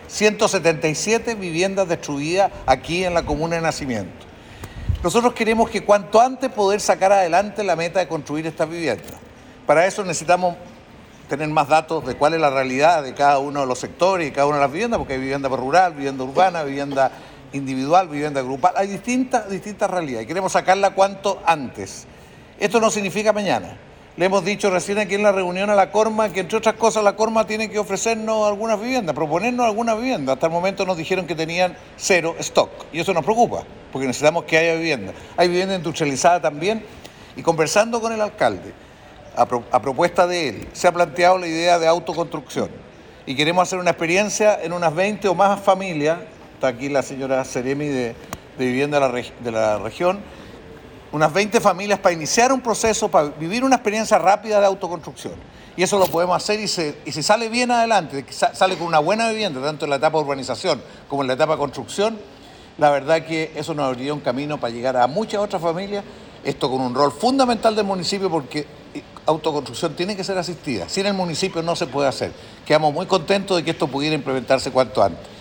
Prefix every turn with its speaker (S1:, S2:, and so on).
S1: 177 viviendas destruidas aquí en la comuna de Nacimiento. Nosotros queremos que cuanto antes poder sacar adelante la meta de construir estas viviendas. Para eso necesitamos tener más datos de cuál es la realidad de cada uno de los sectores y cada una de las viviendas, porque hay vivienda rural, vivienda urbana, vivienda individual, vivienda grupal, hay distintas realidades y queremos sacarla cuanto antes. Esto no significa mañana. Le hemos dicho recién aquí en la reunión a la Corma que, entre otras cosas, la Corma tiene que ofrecernos algunas viviendas, proponernos algunas viviendas. Hasta el momento nos dijeron que tenían 0 stock y eso nos preocupa, porque necesitamos que haya vivienda. Hay vivienda industrializada también y conversando con el alcalde, a propuesta de él, se ha planteado la idea de autoconstrucción y queremos hacer una experiencia en unas 20 o más familias. Está aquí la señora Seremi de Vivienda de la región, unas 20 familias para iniciar un proceso, para vivir una experiencia rápida de autoconstrucción. Y eso lo podemos hacer y si sale bien adelante, sale con una buena vivienda, tanto en la etapa de urbanización como en la etapa de construcción, la verdad que eso nos abriría un camino para llegar a muchas otras familias, esto con un rol fundamental del municipio porque autoconstrucción tiene que ser asistida. Sin el municipio no se puede hacer. Quedamos muy contentos de que esto pudiera implementarse cuanto antes.